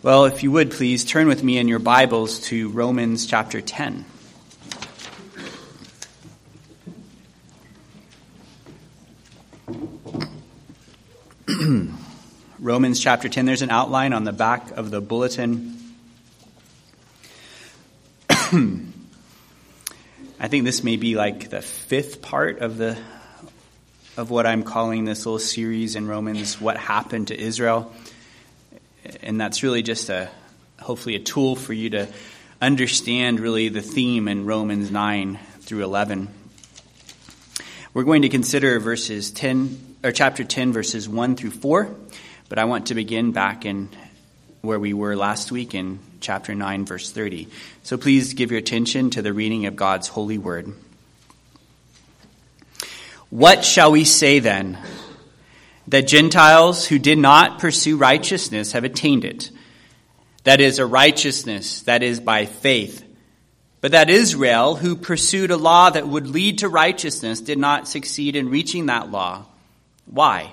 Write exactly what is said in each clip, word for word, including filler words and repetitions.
Well, if you would please turn with me in your Bibles to Romans chapter ten. Romans chapter ten, there's an outline on the back of the bulletin. I think this may be like the fifth part of the of what I'm calling this little series in Romans, What Happened to Israel. And that's really just a, hopefully a tool for you to understand really the theme in Romans nine through eleven. We're going to consider verses ten, or chapter ten, verses one through four. But I want to begin back in where we were last week in chapter nine, verse thirty. So please give your attention to the reading of God's holy word. What shall we say then? That Gentiles who did not pursue righteousness have attained it. That is a righteousness that is by faith. But that Israel, who pursued a law that would lead to righteousness, did not succeed in reaching that law. Why?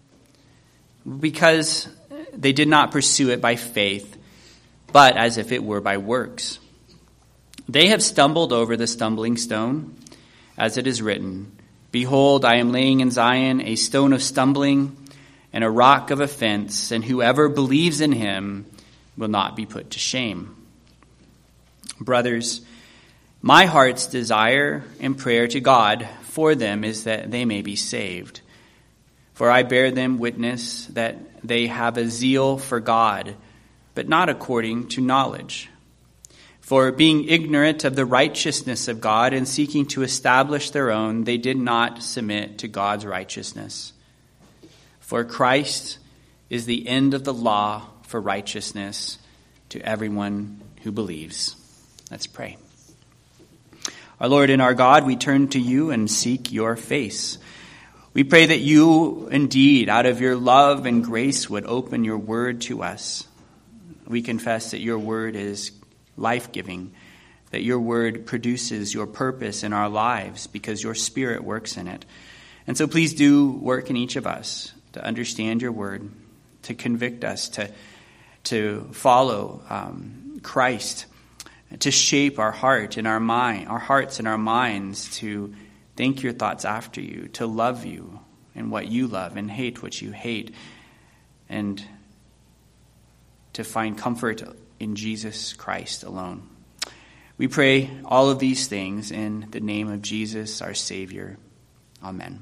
Because they did not pursue it by faith, but as if it were by works. They have stumbled over the stumbling stone, as it is written, Behold, I am laying in Zion a stone of stumbling and a rock of offense, and whoever believes in him will not be put to shame. Brothers, my heart's desire and prayer to God for them is that they may be saved. For I bear them witness that they have a zeal for God, but not according to knowledge. For being ignorant of the righteousness of God and seeking to establish their own, they did not submit to God's righteousness. For Christ is the end of the law for righteousness to everyone who believes. Let's pray. Our Lord and our God, we turn to you and seek your face. We pray that you indeed, out of your love and grace, would open your word to us. We confess that your word is life-giving, that your word produces your purpose in our lives because your Spirit works in it. And so please do work in each of us to understand your word, to convict us, to, to follow um, Christ, to shape our heart and our mind, our hearts and our minds to think your thoughts after you, to love you and what you love and hate what you hate, and to find comfort in Jesus Christ alone. We pray all of these things in the name of Jesus, our Savior. Amen.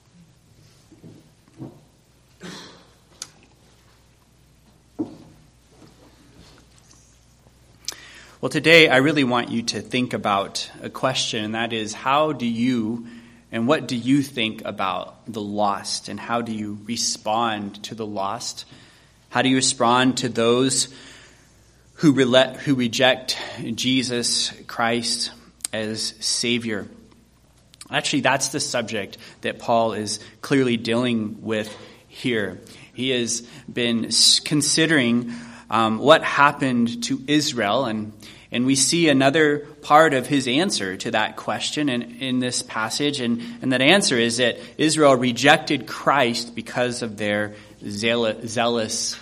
Well, today I really want you to think about a question, and that is, how do you and what do you think about the lost, and how do you respond to the lost? How do you respond to those who re- who reject Jesus Christ as Savior? Actually, that's the subject that Paul is clearly dealing with here. He has been considering um, what happened to Israel, and and we see another part of his answer to that question in, in this passage, and, and that answer is that Israel rejected Christ because of their zeal- zealous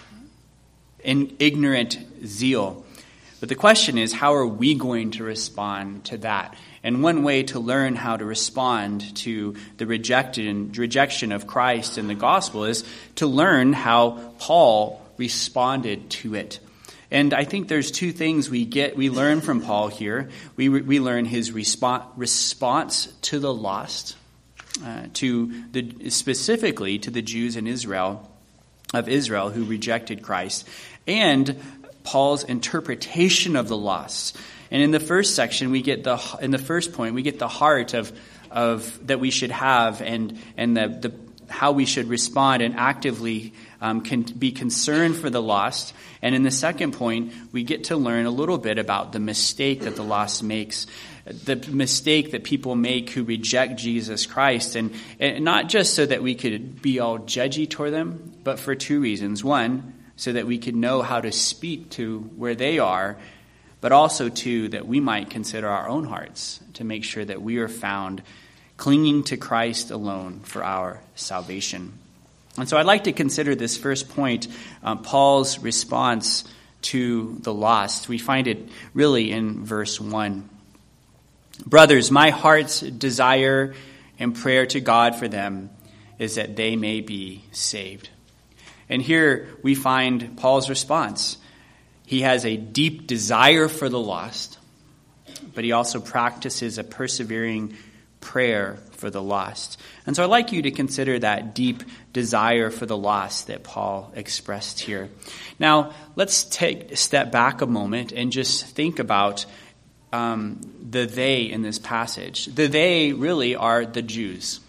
and ignorant zeal. But the question is, how are we going to respond to that? And one way to learn how to respond to the rejected, rejection of Christ and the gospel is to learn how Paul responded to it. And I think there's two things we get, we learn from Paul here. We we learn his response response to the lost, uh, to the specifically to the Jews in Israel, of Israel who rejected Christ, and Paul's interpretation of the lost. And in the first section, we get the in the first point we get the heart of of that we should have, and and the the how we should respond and actively um, can be concerned for the lost. And in the second point, we get to learn a little bit about the mistake that the lost makes, the mistake that people make who reject Jesus Christ. And, and not just so that we could be all judgy toward them, but for two reasons. One, so that we could know how to speak to where they are, but also, two, that we might consider our own hearts to make sure that we are found clinging to Christ alone for our salvation. And so I'd like to consider this first point, uh, Paul's response to the lost. We find it really in verse one. Brothers, my heart's desire and prayer to God for them is that they may be saved. And here we find Paul's response. He has a deep desire for the lost, but he also practices a persevering prayer for the lost. And so I'd like you to consider that deep desire for the lost that Paul expressed here. Now, let's take a step back a moment and just think about um, the they in this passage. The they really are the Jews.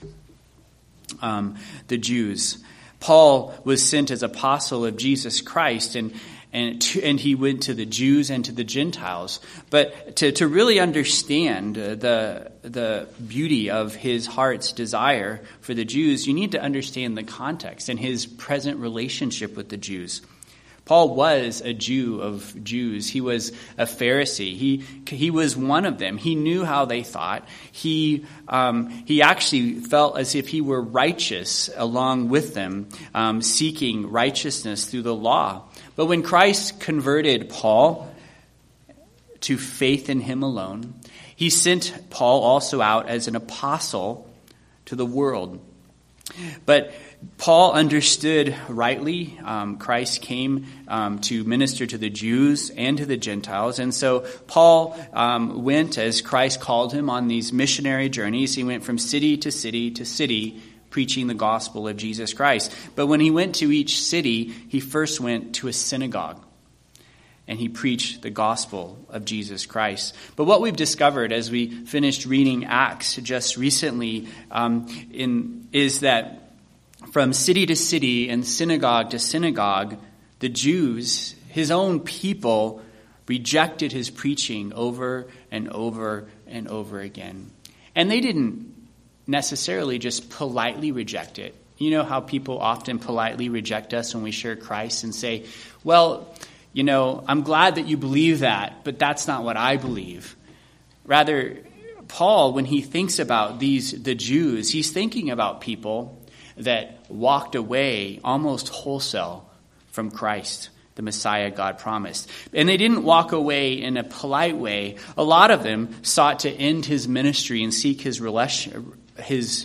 Um, the Jews. Paul was sent as apostle of Jesus Christ, and And, to, and he went to the Jews and to the Gentiles. But to, to really understand the, the beauty of his heart's desire for the Jews, you need to understand the context and his present relationship with the Jews. Paul was a Jew of Jews. He was a Pharisee. He he was one of them. He knew how they thought. He um, he actually felt as if he were righteous along with them, um, seeking righteousness through the law. But when Christ converted Paul to faith in him alone, he sent Paul also out as an apostle to the world. But Paul understood rightly. Um, Christ came um, to minister to the Jews and to the Gentiles. And so Paul um, went, as Christ called him, on these missionary journeys. He went from city to city to city, preaching the gospel of Jesus Christ. But when he went to each city, he first went to a synagogue, and he preached the gospel of Jesus Christ. But what we've discovered as we finished reading Acts just recently um, in, is that from city to city and synagogue to synagogue, the Jews, his own people, rejected his preaching over and over and over again. And they didn't necessarily just politely reject it. You know how people often politely reject us when we share Christ and say, well, you know, I'm glad that you believe that, but that's not what I believe. Rather, Paul, when he thinks about these, the Jews, he's thinking about people that walked away almost wholesale from Christ, the Messiah God promised. And they didn't walk away in a polite way. A lot of them sought to end his ministry and seek his relation, his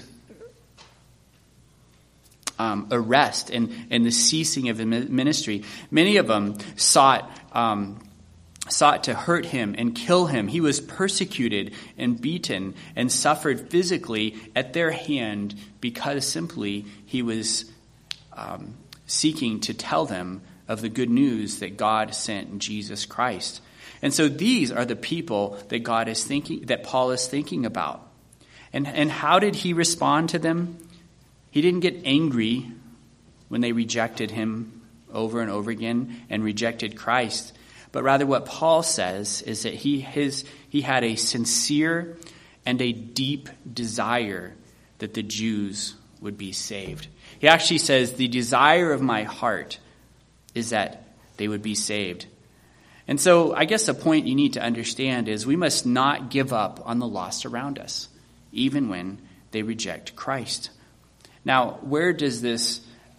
um, arrest and, and the ceasing of the ministry. Many of them sought um, sought to hurt him and kill him. He was persecuted and beaten and suffered physically at their hand because simply he was um, seeking to tell them of the good news that God sent in Jesus Christ. And so these are the people that God is thinking, that Paul is thinking about. And, and how did he respond to them? He didn't get angry when they rejected him over and over again and rejected Christ. But rather what Paul says is that he his he had a sincere and a deep desire that the Jews would be saved. He actually says, the desire of my heart is that they would be saved. And so I guess the point you need to understand is we must not give up on the lost around us, even when they reject Christ. Now, where does this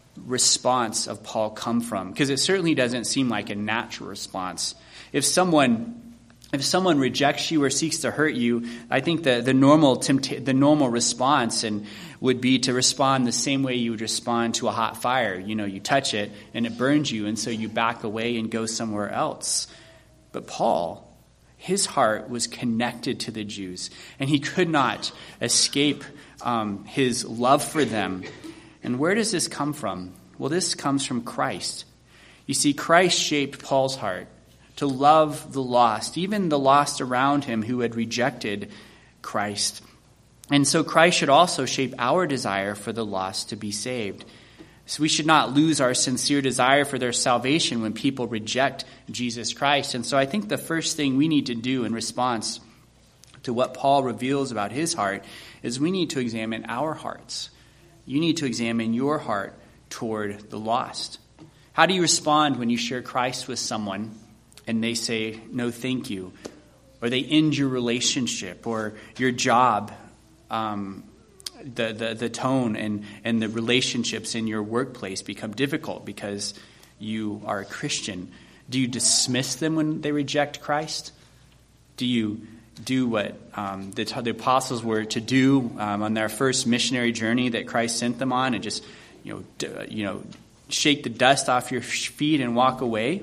response of Paul come from? Because it certainly doesn't seem like a natural response. If someone if someone rejects you or seeks to hurt you, I think the, the normal tempta- the normal response and would be to respond the same way you would respond to a hot fire. You know, you touch it and it burns you, and so you back away and go somewhere else. But Paul, his heart was connected to the Jews, and he could not escape um, his love for them. And where does this come from? Well, this comes from Christ. You see, Christ shaped Paul's heart to love the lost, even the lost around him who had rejected Christ. And so Christ should also shape our desire for the lost to be saved. So we should not lose our sincere desire for their salvation when people reject Jesus Christ. And so I think the first thing we need to do in response to what Paul reveals about his heart is we need to examine our hearts. You need to examine your heart toward the lost. How do you respond when you share Christ with someone and they say, no, thank you, or they end your relationship or your job, um, the, the, the tone and, and the relationships in your workplace become difficult because you are a Christian? Do you dismiss them when they reject Christ? Do you do what um, the, the apostles were to do um, on their first missionary journey that Christ sent them on, and just you know, d- you know, shake the dust off your feet and walk away?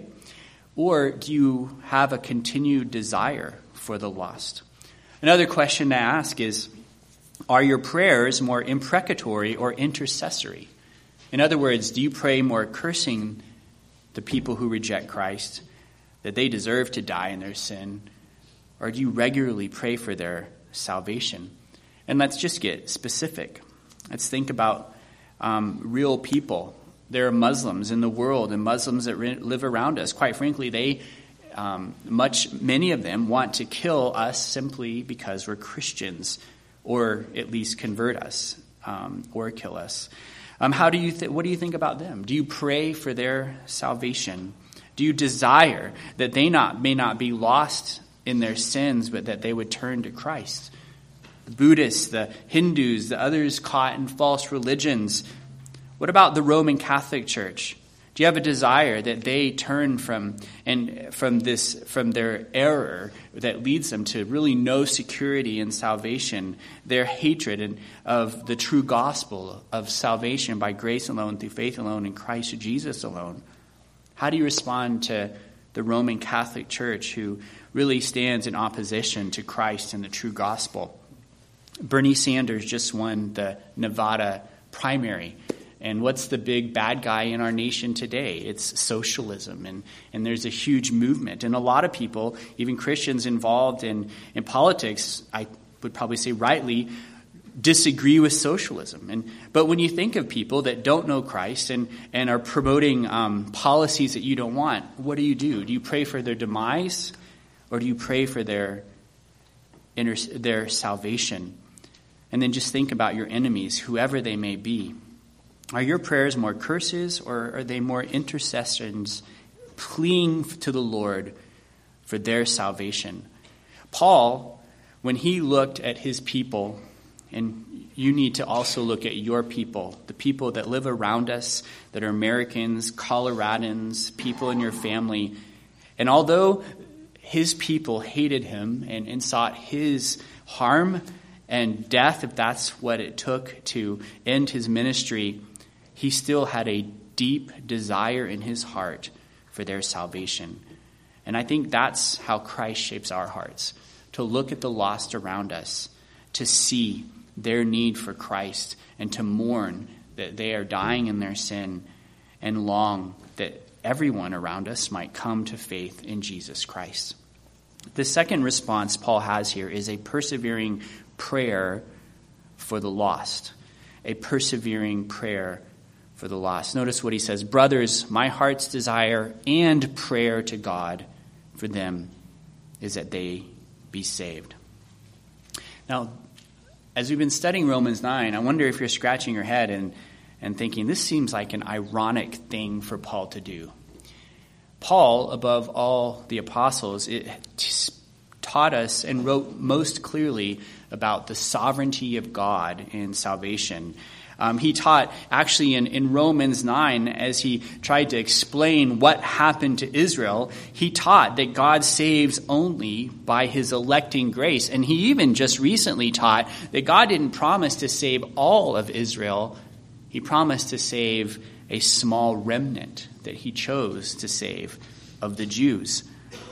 Or do you have a continued desire for the lost? Another question to ask is, are your prayers more imprecatory or intercessory? In other words, do you pray more cursing the people who reject Christ, that they deserve to die in their sin, or do you regularly pray for their salvation? And let's just get specific. Let's think about um, real people. There are Muslims in the world and Muslims that re- live around us. Quite frankly, they, um, much, many of them want to kill us simply because we're Christians, or at least convert us, um, or kill us. Um, how do you th- what do you think about them? Do you pray for their salvation? Do you desire that they not may not be lost in their sins, but that they would turn to Christ? The Buddhists, the Hindus, the others caught in false religions. What about the Roman Catholic Church? Do you have a desire that they turn from and from this from their error that leads them to really no security in salvation, their hatred and of the true gospel of salvation by grace alone, through faith alone, in Christ Jesus alone? How do you respond to the Roman Catholic Church, who really stands in opposition to Christ and the true gospel? Bernie Sanders just won the Nevada primary. And what's the big bad guy in our nation today? It's socialism. And, and there's a huge movement. And a lot of people, even Christians involved in, in politics, I would probably say rightly, disagree with socialism. And but when you think of people that don't know Christ and, and are promoting um, policies that you don't want, what do you do? Do you pray for their demise, or do you pray for their inter- their salvation? And then just think about your enemies, whoever they may be. Are your prayers more curses, or are they more intercessions, pleading to the Lord for their salvation? Paul, when he looked at his people, and you need to also look at your people, the people that live around us, that are Americans, Coloradans, people in your family. And although his people hated him and, and sought his harm and death, if that's what it took to end his ministry, he still had a deep desire in his heart for their salvation. And I think that's how Christ shapes our hearts, to look at the lost around us, to see their need for Christ, and to mourn that they are dying in their sin, and long that everyone around us might come to faith in Jesus Christ. The second response Paul has here is a persevering prayer for the lost. A persevering prayer for the lost. Notice what he says: "Brothers, my heart's desire and prayer to God for them is that they be saved." Now, as we've been studying Romans nine, I wonder if you're scratching your head and, and thinking, this seems like an ironic thing for Paul to do. Paul, above all the apostles, it taught us and wrote most clearly about the sovereignty of God in salvation. Um, he taught actually in, in Romans nine, as he tried to explain what happened to Israel, he taught that God saves only by his electing grace. And he even just recently taught that God didn't promise to save all of Israel. He promised to save a small remnant that he chose to save of the Jews.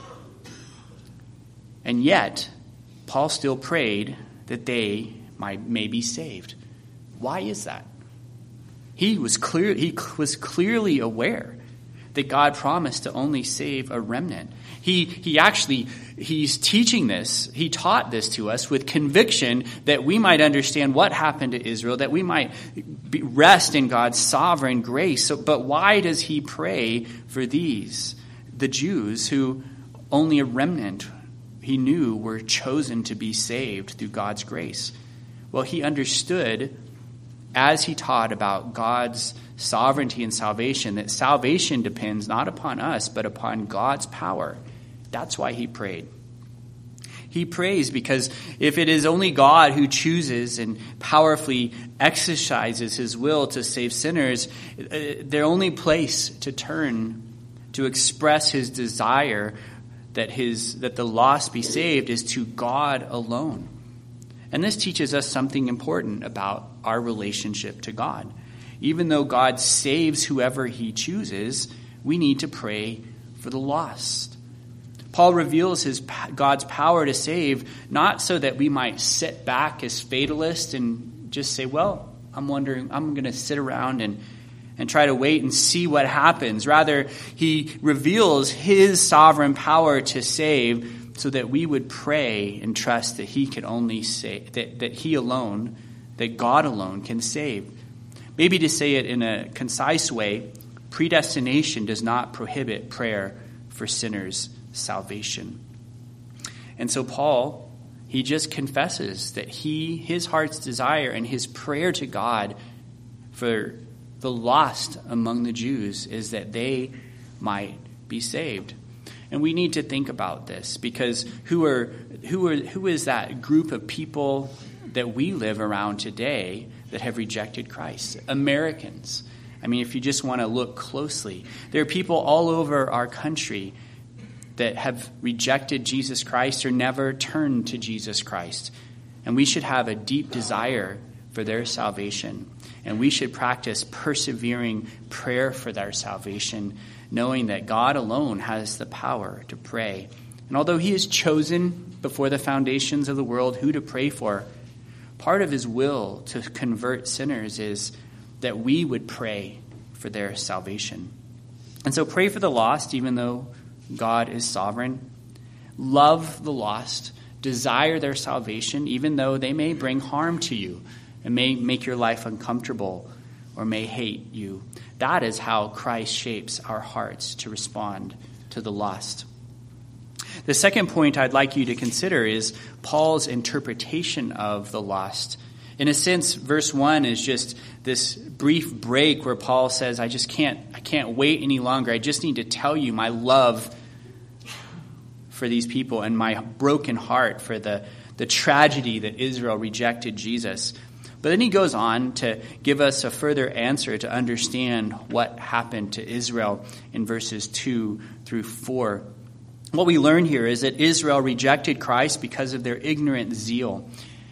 And yet, Paul still prayed that they might may be saved. Why is that? He was clear. He was clearly aware that God promised to only save a remnant. He he actually he's teaching this. He taught this to us with conviction that we might understand what happened to Israel, that we might be, rest in God's sovereign grace. So, but why does he pray for these, the Jews, who only a remnant he knew were chosen to be saved through God's grace? Well, he understood, as he taught about God's sovereignty and salvation, that salvation depends not upon us, but upon God's power. That's why he prayed. He prays because if it is only God who chooses and powerfully exercises his will to save sinners, their only place to turn to express his desire that his that the lost be saved is to God alone. And this teaches us something important about our relationship to God. Even though God saves whoever he chooses, we need to pray for the lost. Paul reveals his God's power to save, not so that we might sit back as fatalists and just say, well, I'm wondering, I'm going to sit around and and try to wait and see what happens. Rather, he reveals his sovereign power to save so that we would pray and trust that he can only save, that, that he alone, that God alone can save. Maybe to say it in a concise way, predestination does not prohibit prayer for sinners' salvation. And so Paul, he just confesses that he, his heart's desire and his prayer to God for the lost among the Jews is that they might be saved. And we need to think about this, because who are who are who is that group of people that we live around today that have rejected Christ? Americans. I mean, if you just want to look closely, there are people all over our country that have rejected Jesus Christ or never turned to Jesus Christ. And we should have a deep desire for their salvation. And we should practice persevering prayer for their salvation, knowing that God alone has the power to pray. And although he has chosen before the foundations of the world who to pray for, part of his will to convert sinners is that we would pray for their salvation. And so pray for the lost, even though God is sovereign. Love the lost. Desire their salvation, even though they may bring harm to you and may make your life uncomfortable or may hate you. That is how Christ shapes our hearts to respond to the lost. The second point I'd like you to consider is Paul's interpretation of the lost. In a sense, verse one is just this brief break where Paul says, I just can't, I can't wait any longer. I just need to tell you my love for these people and my broken heart for the, the tragedy that Israel rejected Jesus. But then he goes on to give us a further answer to understand what happened to Israel in verses two through four. What we learn here is that Israel rejected Christ because of their ignorant zeal.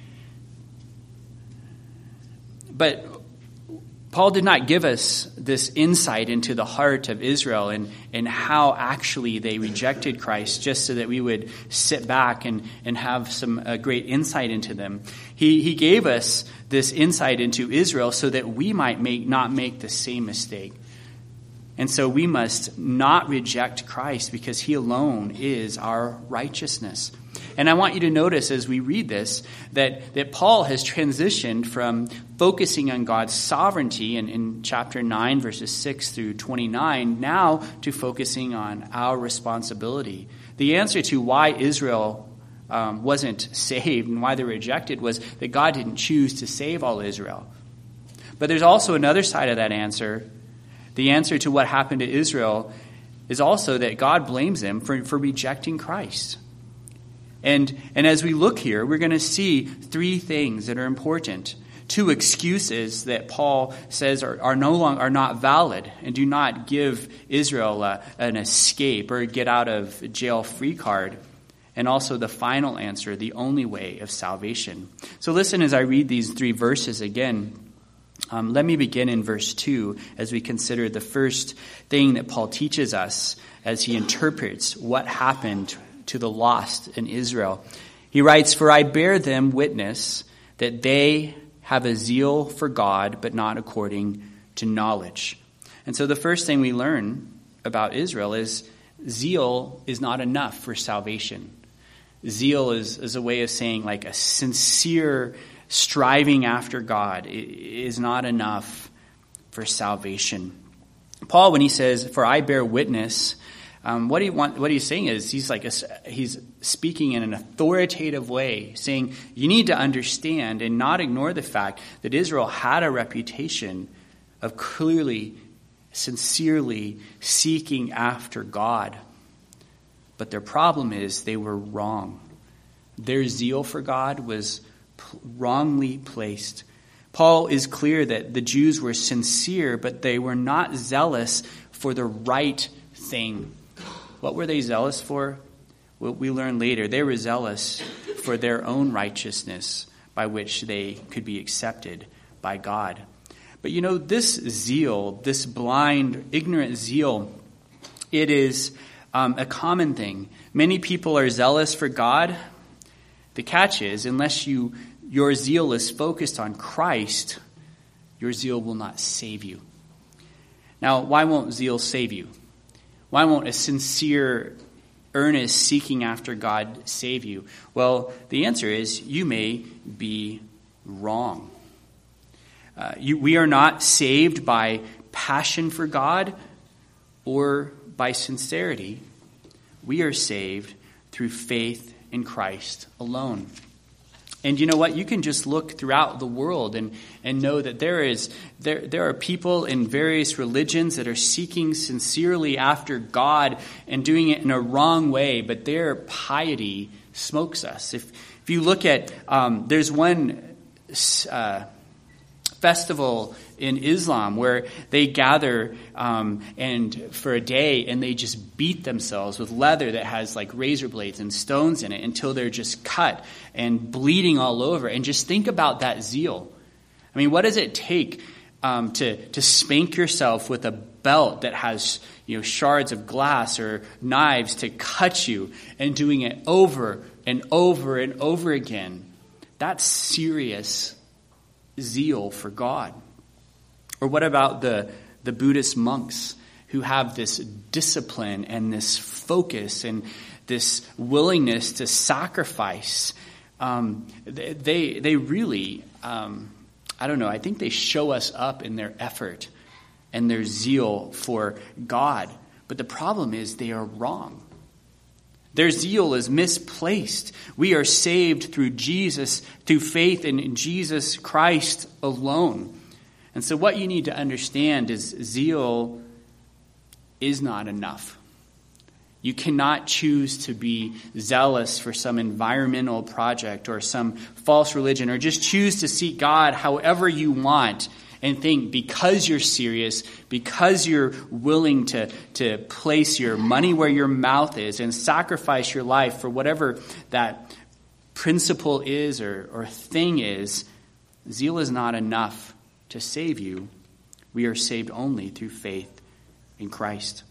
But Paul did not give us this insight into the heart of Israel and, and how actually they rejected Christ just so that we would sit back and, and have some uh, great insight into them. He, he gave us this insight into Israel so that we might make not make the same mistake. And so we must not reject Christ because he alone is our righteousness. And I want you to notice as we read this that, that Paul has transitioned from focusing on God's sovereignty in, in chapter nine, verses six through twenty-nine, now to focusing on our responsibility. The answer to why Israel um, wasn't saved and why they were rejected was that God didn't choose to save all Israel. But there's also another side of that answer. The answer to what happened to Israel is also that God blames them for, for rejecting Christ. And, and as we look here, we're going to see three things that are important. Two excuses that Paul says are, are no longer are not valid and do not give Israel a, an escape or get out of jail free card. And also the final answer, the only way of salvation. So listen as I read these three verses again. Um, let me begin in verse two as we consider the first thing that Paul teaches us as he interprets what happened to the lost in Israel. He writes, "For I bear them witness that they have a zeal for God, but not according to knowledge." And so the first thing we learn about Israel is zeal is not enough for salvation. Zeal is, is a way of saying like a sincere striving after God is not enough for salvation. Paul, when he says, "For I bear witness," Um, what he want, what he's saying is he's like a, he's speaking in an authoritative way, saying you need to understand and not ignore the fact that Israel had a reputation of clearly, sincerely seeking after God. But their problem is they were wrong. Their zeal for God was p- wrongly placed. Paul is clear that the Jews were sincere, but they were not zealous for the right thing. What were they zealous for? Well, we learn later. They were zealous for their own righteousness by which they could be accepted by God. But you know, this zeal, this blind, ignorant zeal, it is um, a common thing. Many people are zealous for God. The catch is, unless you your zeal is focused on Christ, your zeal will not save you. Now, why won't zeal save you? Why won't a sincere, earnest seeking after God save you? Well, the answer is you may be wrong. Uh, you, we are not saved by passion for God or by sincerity. We are saved through faith in Christ alone. And you know what? You can just look throughout the world and, and know that there is there there are people in various religions that are seeking sincerely after God and doing it in a wrong way, but their piety smokes us. If if you look at um, there's one uh, festival in Islam where they gather um, and for a day and they just beat themselves with leather that has like razor blades and stones in it until they're just cut and bleeding all over. And just think about that zeal. I mean, what does it take um, to to spank yourself with a belt that has, you know, shards of glass or knives to cut you, and doing it over and over and over again? That's serious zeal for God. Or what about the, the Buddhist monks who have this discipline and this focus and this willingness to sacrifice? Um, they, they really, um, I don't know, I think they show us up in their effort and their zeal for God. But the problem is they are wrong. Their zeal is misplaced. We are saved through Jesus, through faith in Jesus Christ alone. And so what you need to understand is zeal is not enough. You cannot choose to be zealous for some environmental project or some false religion, or just choose to seek God however you want and think because you're serious, because you're willing to, to place your money where your mouth is and sacrifice your life for whatever that principle is or, or thing is, zeal is not enough to save you. We are saved only through faith in Christ.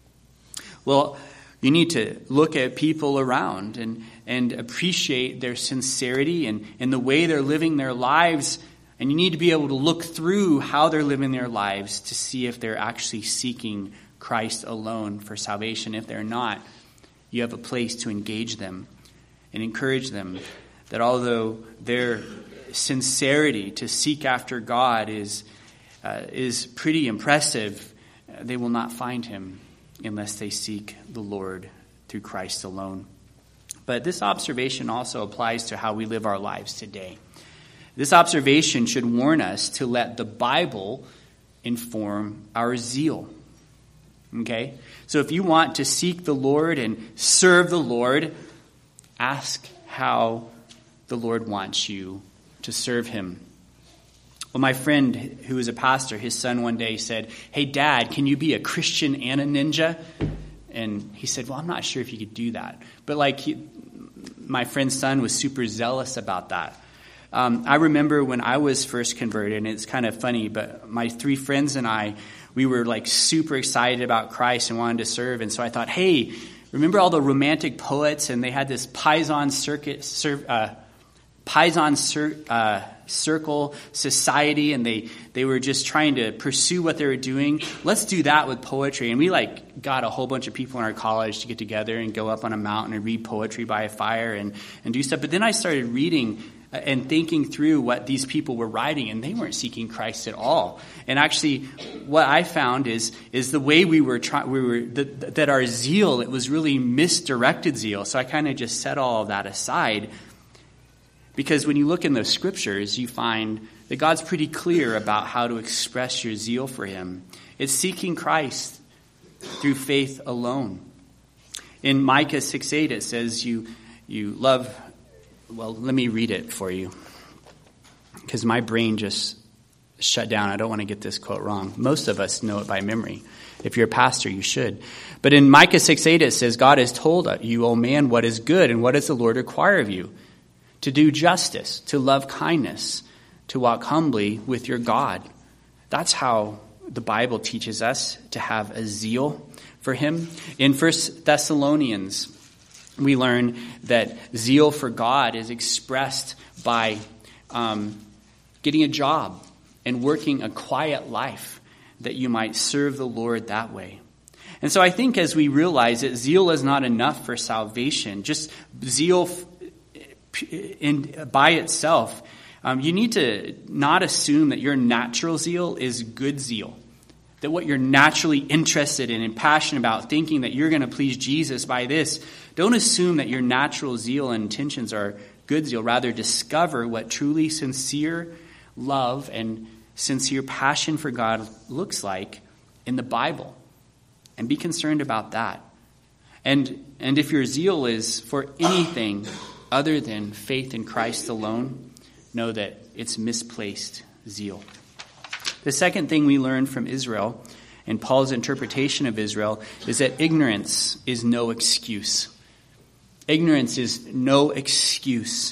Well, you need to look at people around and, and appreciate their sincerity and, and the way they're living their lives. And you need to be able to look through how they're living their lives to see if they're actually seeking Christ alone for salvation. If they're not, you have a place to engage them and encourage them that although their sincerity to seek after God is uh, is pretty impressive, uh, they will not find him unless they seek the Lord through Christ alone. But this observation also applies to how we live our lives today. This observation should warn us to let the Bible inform our zeal. Okay? So if you want to seek the Lord and serve the Lord, ask how the Lord wants you to serve him. Well, my friend who is a pastor, his son one day said, "Hey, Dad, can you be a Christian and a ninja?" And he said, "Well, I'm not sure if you could do that." But like he, my friend's son was super zealous about that. Um, I remember when I was first converted, and it's kind of funny, but my three friends and I, we were like super excited about Christ and wanted to serve. And so I thought, hey, remember all the romantic poets? And they had this Paisan circuit, uh, Paisan cir- uh, circle society, and they, they were just trying to pursue what they were doing. Let's do that with poetry. And we like got a whole bunch of people in our college to get together and go up on a mountain and read poetry by a fire and, and do stuff. But then I started reading and thinking through what these people were writing, and they weren't seeking Christ at all. And actually, what I found is is the way we were trying, we were that, that our zeal, it was really misdirected zeal. So I kind of just set all of that aside, because when you look in the scriptures, you find that God's pretty clear about how to express your zeal for him. It's seeking Christ through faith alone. In Micah six eight, it says you you love. Well, let me read it for you, because my brain just shut down. I don't want to get this quote wrong. Most of us know it by memory. If you're a pastor, you should. But in Micah six eight, it says, God has told you, O man, what is good, and what does the Lord require of you? To do justice, to love kindness, to walk humbly with your God. That's how the Bible teaches us to have a zeal for him. In First Thessalonians, we learn that zeal for God is expressed by um, getting a job and working a quiet life that you might serve the Lord that way. And so I think as we realize that zeal is not enough for salvation, just zeal in, by itself, um, you need to not assume that your natural zeal is good zeal. That what you're naturally interested in and passionate about, thinking that you're going to please Jesus by this, don't assume that your natural zeal and intentions are good zeal. Rather, discover what truly sincere love and sincere passion for God looks like in the Bible. And be concerned about that. And, and if your zeal is for anything other than faith in Christ alone, know that it's misplaced zeal. The second thing we learn from Israel and Paul's interpretation of Israel is that ignorance is no excuse. Ignorance is no excuse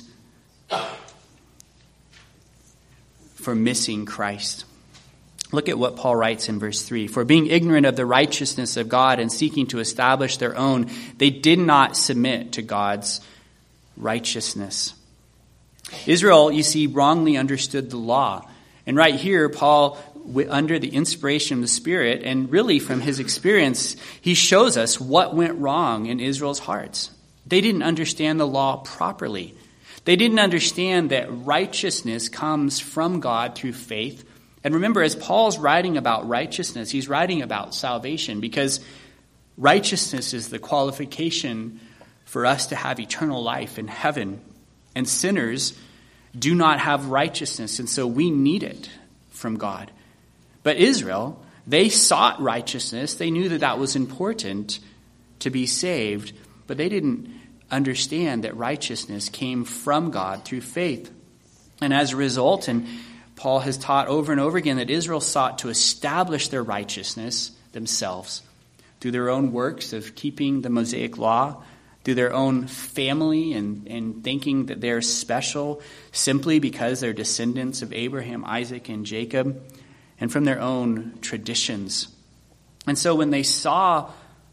for missing Christ. Look at what Paul writes in verse three. For being ignorant of the righteousness of God and seeking to establish their own, they did not submit to God's righteousness. Israel, you see, wrongly understood the law. And right here, Paul, under the inspiration of the Spirit, and really from his experience, he shows us what went wrong in Israel's hearts. They didn't understand the law properly. They didn't understand that righteousness comes from God through faith. And remember, as Paul's writing about righteousness, he's writing about salvation, because righteousness is the qualification for us to have eternal life in heaven. And sinners do not have righteousness, and so we need it from God. But Israel, they sought righteousness. They knew that that was important to be saved, but they didn't understand that righteousness came from God through faith. And as a result, and Paul has taught over and over again, that Israel sought to establish their righteousness themselves through their own works of keeping the Mosaic law, through their own family and, and thinking that they're special simply because they're descendants of Abraham, Isaac, and Jacob, and from their own traditions. And so when they saw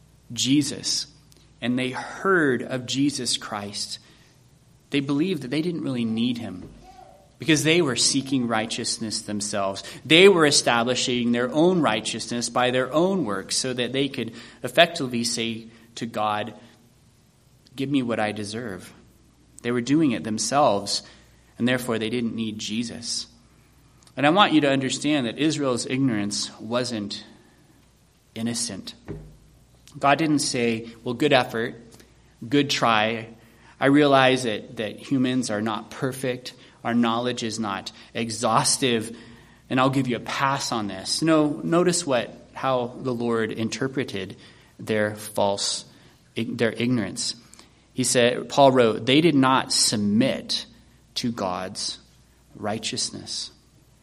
Jesus and they heard of Jesus Christ, they believed that they didn't really need him because they were seeking righteousness themselves. They were establishing their own righteousness by their own works so that they could effectively say to God, give me what I deserve. They were doing it themselves, and therefore they didn't need Jesus. And I want you to understand that Israel's ignorance wasn't innocent. God didn't say, well, good effort, good try. I realize that, that humans are not perfect. Our knowledge is not exhaustive, and I'll give you a pass on this. No, notice what how the Lord interpreted their false, their ignorance. He said, Paul wrote, they did not submit to God's righteousness.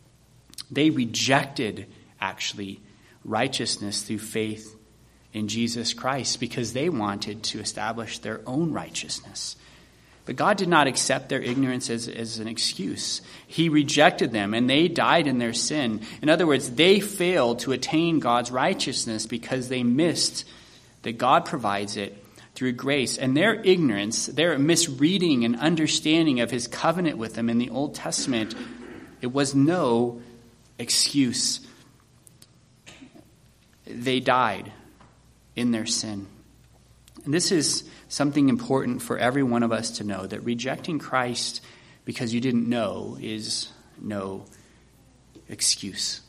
They rejected, actually, righteousness through faith in Jesus Christ because they wanted to establish their own righteousness. But God did not accept their ignorance as, as an excuse. He rejected them, and they died in their sin. In other words, they failed to attain God's righteousness because they missed that God provides it through grace. And their ignorance, their misreading and understanding of his covenant with them in the Old Testament, it was no excuse. They died in their sin. And this is something important for every one of us to know, that rejecting Christ because you didn't know is no excuse.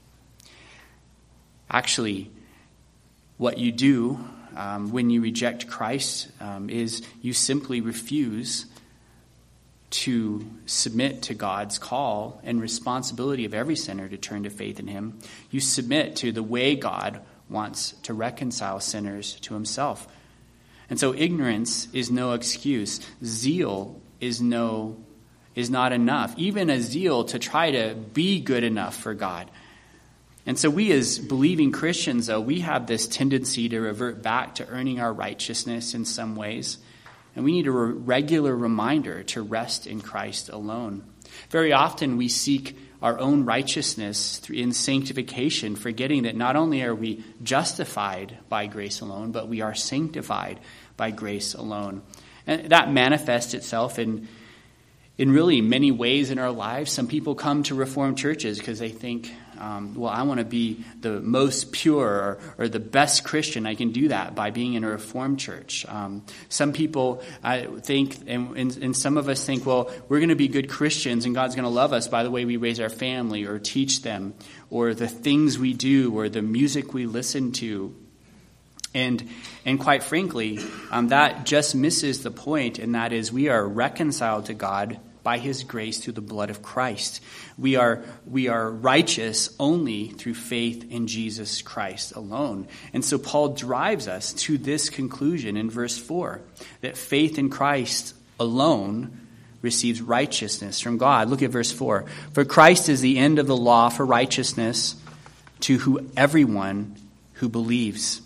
Actually, what you do um, when you reject Christ um, is you simply refuse to submit to God's call and responsibility of every sinner to turn to faith in him. You submit to the way God wants to reconcile sinners to himself. And so ignorance is no excuse. Zeal is no is not enough, even a zeal to try to be good enough for God. And so we as believing Christians, though, we have this tendency to revert back to earning our righteousness in some ways. And we need a regular reminder to rest in Christ alone. Very often we seek our own righteousness in sanctification, forgetting that not only are we justified by grace alone, but we are sanctified by grace alone. And that manifests itself in in really many ways in our lives. Some people come to Reformed churches because they think, um, well, I want to be the most pure or, or the best Christian. I can do that by being in a Reformed church. Um, some people I think, and, and, and some of us think, well, we're going to be good Christians and God's going to love us by the way we raise our family or teach them or the things we do or the music we listen to. And and quite frankly, um, that just misses the point, and that is we are reconciled to God by his grace through the blood of Christ. We are we are righteous only through faith in Jesus Christ alone. And so Paul drives us to this conclusion in verse four, that faith in Christ alone receives righteousness from God. Look at verse four. For Christ is the end of the law for righteousness to who everyone who believes.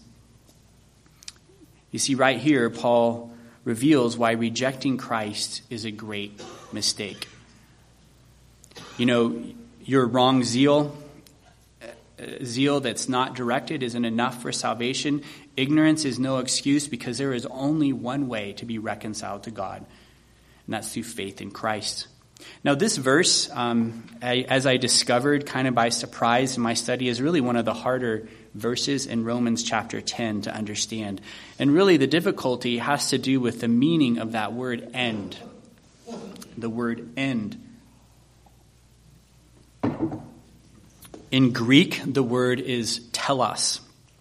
You see, right here, Paul reveals why rejecting Christ is a great mistake. You know, your wrong zeal, zeal that's not directed isn't enough for salvation. Ignorance is no excuse because there is only one way to be reconciled to God, and that's through faith in Christ. Now, this verse, um, I, as I discovered kind of by surprise in my study, is really one of the harder verses in Romans chapter ten to understand. And really the difficulty has to do with the meaning of that word end. The word end. In Greek, the word is telos.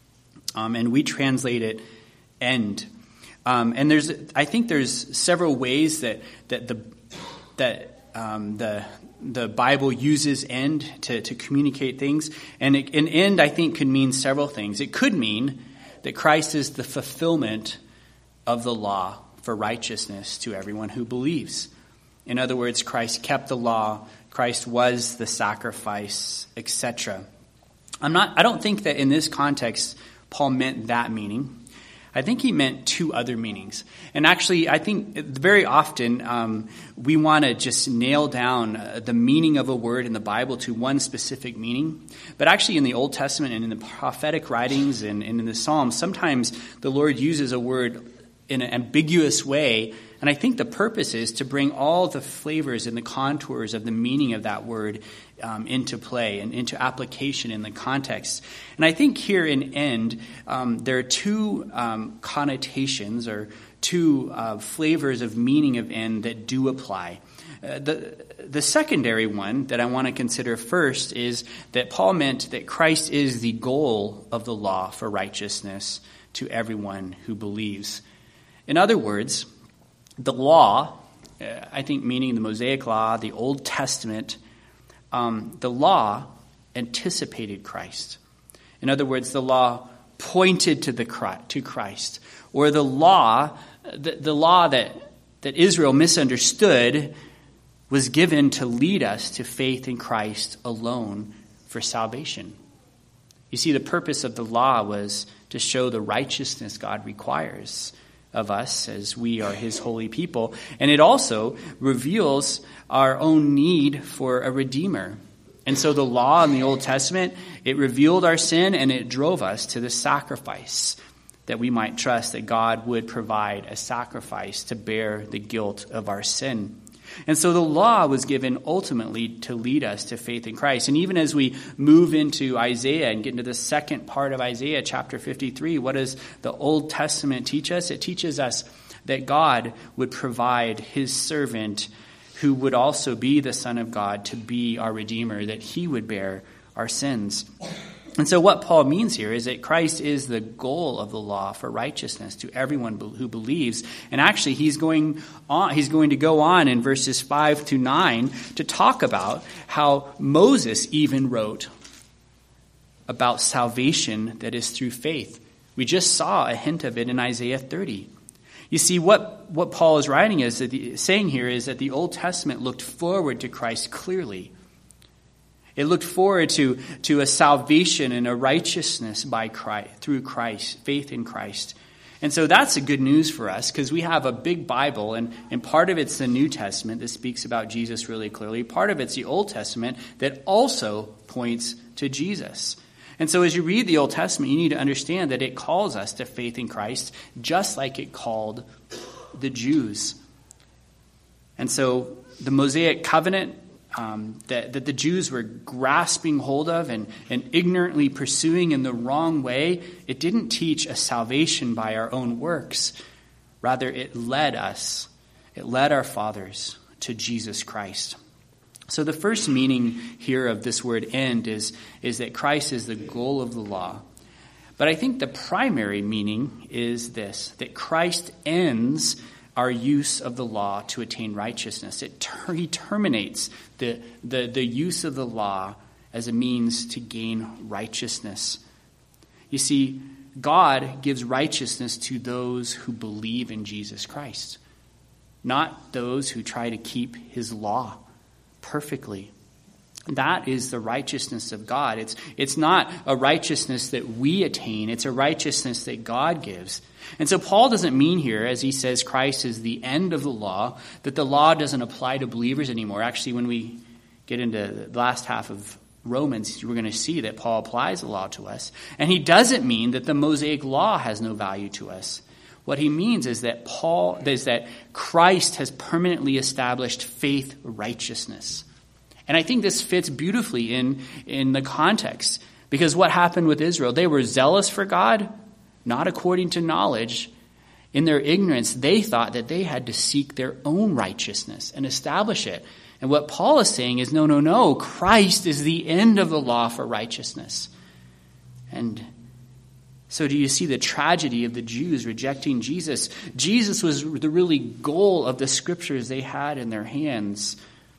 Um, and we translate it end. Um, and there's, I think there's several ways that, that the, that, um, the, the Bible uses end to, to communicate things. And it, an end, I think, could mean several things. It could mean that Christ is the fulfillment of the law for righteousness to everyone who believes. In other words, Christ kept the law, Christ was the sacrifice, et cetera. I'm not, I don't think that in this context, Paul meant that meaning. I think he meant two other meanings. And actually, I think very often um, we want to just nail down uh, the meaning of a word in the Bible to one specific meaning. But actually in the Old Testament and in the prophetic writings and, and in the Psalms, sometimes the Lord uses a word in an ambiguous way. And I think the purpose is to bring all the flavors and the contours of the meaning of that word um, into play and into application in the context. And I think here in end, um, there are two um, connotations or two uh, flavors of meaning of end that do apply. Uh, the, the secondary one that I want to consider first is that Paul meant that Christ is the goal of the law for righteousness to everyone who believes. In other words, the law, I think meaning the Mosaic Law, the Old Testament, um, the law anticipated Christ. In other words, the law pointed to the to Christ. Or the law, the, the law that, that Israel misunderstood was given to lead us to faith in Christ alone for salvation. You see, the purpose of the law was to show the righteousness God requires of us as we are his holy people. And it also reveals our own need for a redeemer. And so the law in the Old Testament, it revealed our sin and it drove us to the sacrifice, that we might trust that God would provide a sacrifice to bear the guilt of our sin. And so the law was given ultimately to lead us to faith in Christ. And even as we move into Isaiah and get into the second part of Isaiah, chapter fifty-three, what does the Old Testament teach us? It teaches us that God would provide his servant who would also be the Son of God to be our Redeemer, that he would bear our sins. And so what Paul means here is that Christ is the goal of the law for righteousness to everyone who believes. And actually, he's going on, he's going to go on in verses five to nine to talk about how Moses even wrote about salvation that is through faith. We just saw a hint of it in Isaiah thirty. You see, what, what Paul is writing is that the, saying here is that the Old Testament looked forward to Christ clearly. It looked forward to, to a salvation and a righteousness by Christ, through Christ, faith in Christ. And so that's a good news for us because we have a big Bible, and, and part of it's the New Testament that speaks about Jesus really clearly. Part of it's the Old Testament that also points to Jesus. And so as you read the Old Testament, you need to understand that it calls us to faith in Christ just like it called the Jews. And so the Mosaic covenant um, that, that the Jews were grasping hold of and, and ignorantly pursuing in the wrong way, it didn't teach a salvation by our own works. Rather, it led us, it led our fathers to Jesus Christ. So the first meaning here of this word end is, is that Christ is the goal of the law. But I think the primary meaning is this, that Christ ends our use of the law to attain righteousness. It ter- he terminates the, the, the use of the law as a means to gain righteousness. You see, God gives righteousness to those who believe in Jesus Christ, not those who try to keep his law perfectly. That is the righteousness of God. It's, it's not a righteousness that we attain. It's a righteousness that God gives. And so Paul doesn't mean here, as he says Christ is the end of the law, that the law doesn't apply to believers anymore. Actually, when we get into the last half of Romans, we're going to see that Paul applies the law to us. And he doesn't mean that the Mosaic law has no value to us. What he means is that Paul is that Christ has permanently established faith righteousness. And I think this fits beautifully in, in the context. Because what happened with Israel? They were zealous for God, not according to knowledge. In their ignorance, they thought that they had to seek their own righteousness and establish it. And what Paul is saying is, no, no, no. Christ is the end of the law for righteousness. And so do you see the tragedy of the Jews rejecting Jesus? Jesus was the really goal of the scriptures they had in their hands.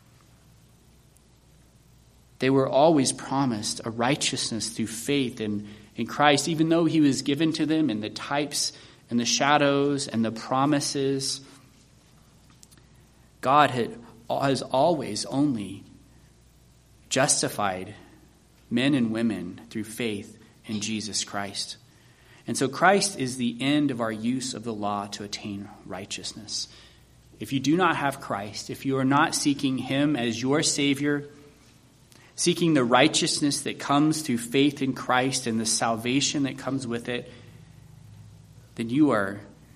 They were always promised a righteousness through faith in, in Christ, even though he was given to them in the types and the shadows and the promises. God had, has always only justified men and women through faith in Jesus Christ. And so Christ is the end of our use of the law to attain righteousness. If you do not have Christ, if you are not seeking him as your Savior, seeking the righteousness that comes through faith in Christ and the salvation that comes with it, then you are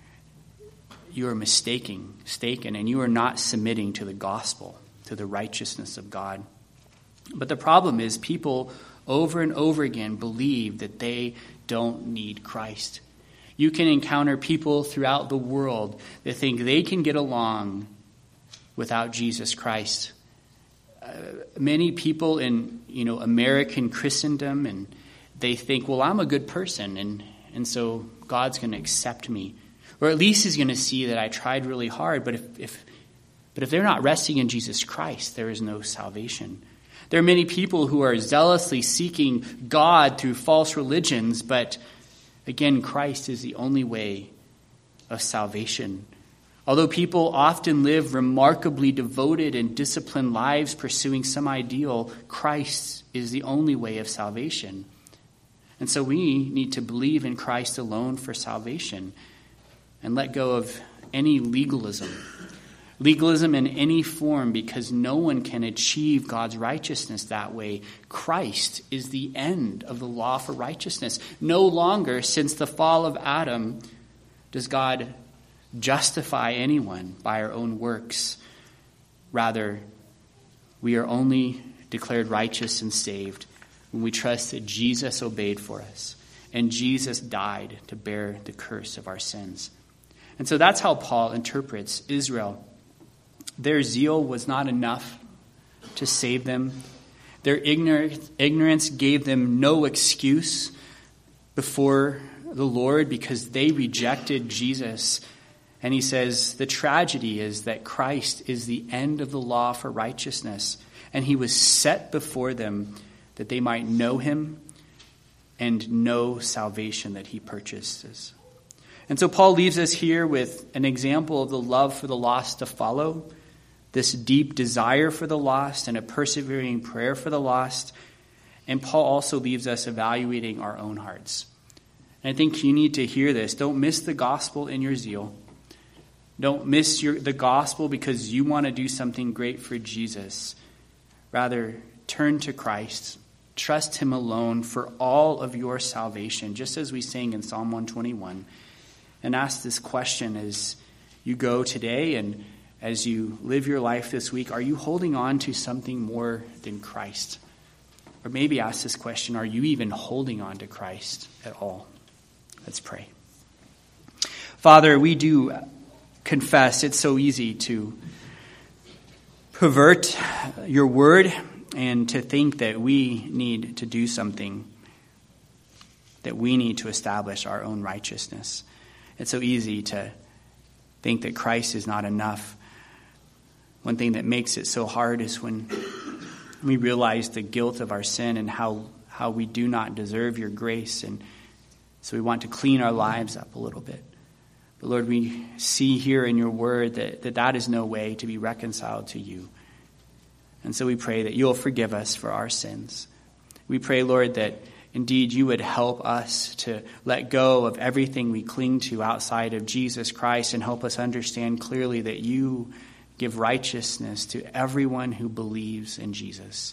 you are mistaking, mistaken, and you are not submitting to the gospel, to the righteousness of God. But the problem is people over and over again believe that they don't need Christ. You can encounter people throughout the world that think they can get along without Jesus Christ. Uh, many people in, you know, American Christendom, and they think, well, I'm a good person, and, and so God's going to accept me. Or at least he's going to see that I tried really hard. But if, if but if they're not resting in Jesus Christ, there is no salvation. There are many people who are zealously seeking God through false religions, but again, Christ is the only way of salvation. Although people often live remarkably devoted and disciplined lives pursuing some ideal, Christ is the only way of salvation. And so we need to believe in Christ alone for salvation and let go of any legalism. Legalism in any form, because no one can achieve God's righteousness that way. Christ is the end of the law for righteousness. No longer, since the fall of Adam, does God justify anyone by our own works. Rather, we are only declared righteous and saved when we trust that Jesus obeyed for us and Jesus died to bear the curse of our sins. And so that's how Paul interprets Israel. Their zeal was not enough to save them. Their ignorance gave them no excuse before the Lord because they rejected Jesus. And he says the tragedy is that Christ is the end of the law for righteousness. And he was set before them that they might know him and know salvation that he purchases. And so Paul leaves us here with an example of the love for the lost to follow, this deep desire for the lost and a persevering prayer for the lost. And Paul also leaves us evaluating our own hearts. And I think you need to hear this. Don't miss the gospel in your zeal. Don't miss your, the gospel because you want to do something great for Jesus. Rather, turn to Christ. Trust him alone for all of your salvation, just as we sing in Psalm one twenty-one. And ask this question as you go today and as you live your life this week, are you holding on to something more than Christ? Or maybe ask this question, are you even holding on to Christ at all? Let's pray. Father, we do confess it's so easy to pervert your word and to think that we need to do something, that we need to establish our own righteousness. It's so easy to think that Christ is not enough. One thing that makes it so hard is when we realize the guilt of our sin and how, how we do not deserve your grace. And so we want to clean our lives up a little bit. But Lord, we see here in your word that that, that is no way to be reconciled to you. And so we pray that you'll forgive us for our sins. We pray, Lord, that indeed you would help us to let go of everything we cling to outside of Jesus Christ and help us understand clearly that you give righteousness to everyone who believes in Jesus.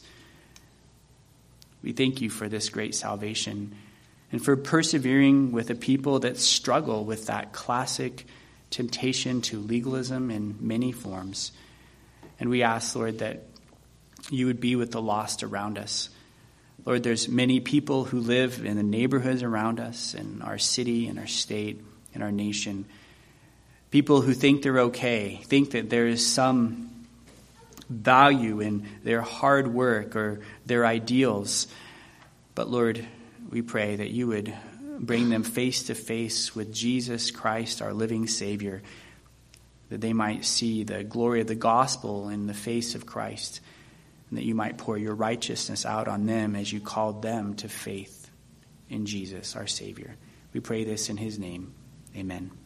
We thank you for this great salvation and for persevering with a people that struggle with that classic temptation to legalism in many forms. And we ask, Lord, that you would be with the lost around us. Lord, there's many people who live in the neighborhoods around us, in our city, in our state, in our nation. People who think they're okay, think that there is some value in their hard work or their ideals. But Lord, we pray that you would bring them face to face with Jesus Christ, our living Savior, that they might see the glory of the gospel in the face of Christ, and that you might pour your righteousness out on them as you called them to faith in Jesus, our Savior. We pray this in his name. Amen.